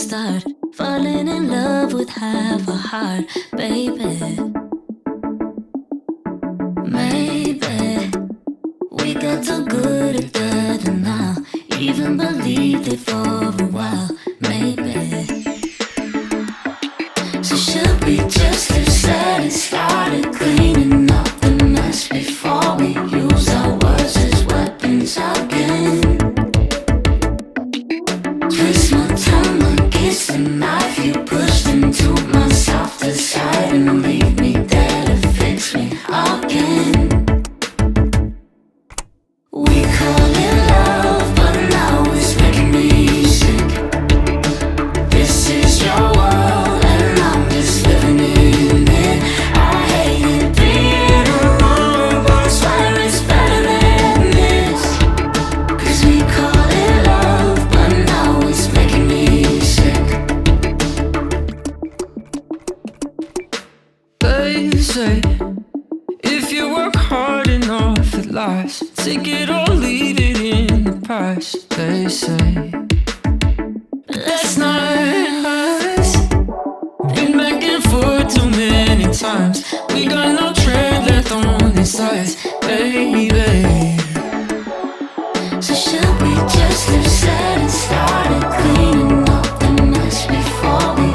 start falling in love with half a heart, baby. Maybe we got too good at that, and now even believed it for a while, maybe. So should we just have said and started cleaning up the mess before we use our words as weapons again? Twist my tongue against the knife you pushed into my soft side and leave me there to fix me again. We call it love, but now it's making me sick. This is your world and I'm just living in it. I hate it being alone, but I swear it's better than this. 'Cause we call it love, but now it's making me sick. They say if you work hard enough at last, take it or leave it in the past. They say that's not us. Been back and forth too many times. We got no tread left on this side, baby. So should we just have said and started cleaning up the mess before we